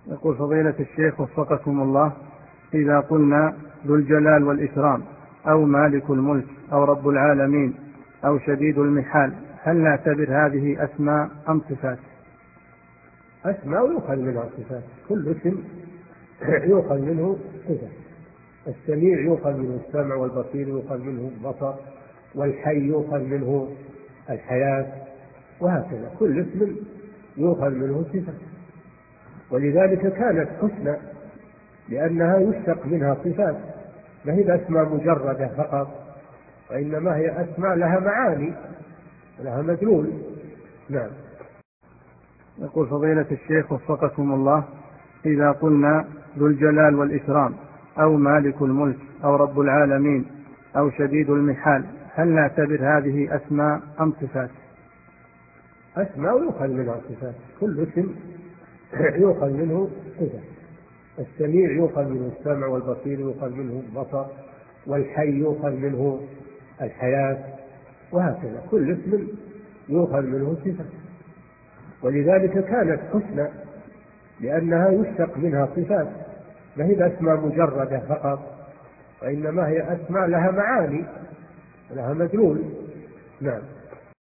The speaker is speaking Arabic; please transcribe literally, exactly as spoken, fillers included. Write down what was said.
يقول فضيلة الشيخ وفقكم الله: إذا قلنا ذو الجلال والإكرام أو مالك الملك أو رب العالمين أو شديد المحال، هل نعتبر هذه أسماء أم صفات؟ أسماء يؤخذ منها صفات، كل اسم يؤخذ منه صفة. السميع يؤخذ منه السمع، والبصير يؤخذ منه البصر، والحي يؤخذ منه الحياة، وهكذا كل اسم يؤخذ منه صفة. ولذلك كانت حسنى لأنها يشتق منها صفات، ما هي أسماء مجردة فقط، وإنما هي أسماء لها معاني، لها مدلول. نعم. يقول فضيلة الشيخ وفقكم الله: إذا قلنا ذو الجلال والإكرام أو مالك الملك أو رب العالمين أو شديد المحال، هل نعتبر هذه أسماء أم صفات؟ أسماء يؤخذ منها صفات، كل اسم يؤخذ منه صفة. السميع يؤخذ منه السمع، والبصير يؤخذ منه البصر، والحي يؤخذ منه الحياة، وهكذا كل اسم يؤخذ منه صفة. ولذلك كانت حسنى لأنها يشتق منها صفات، ما هي أسماء مجردة فقط، وإنما هي أسماء لها معاني، لها مدلول. نعم.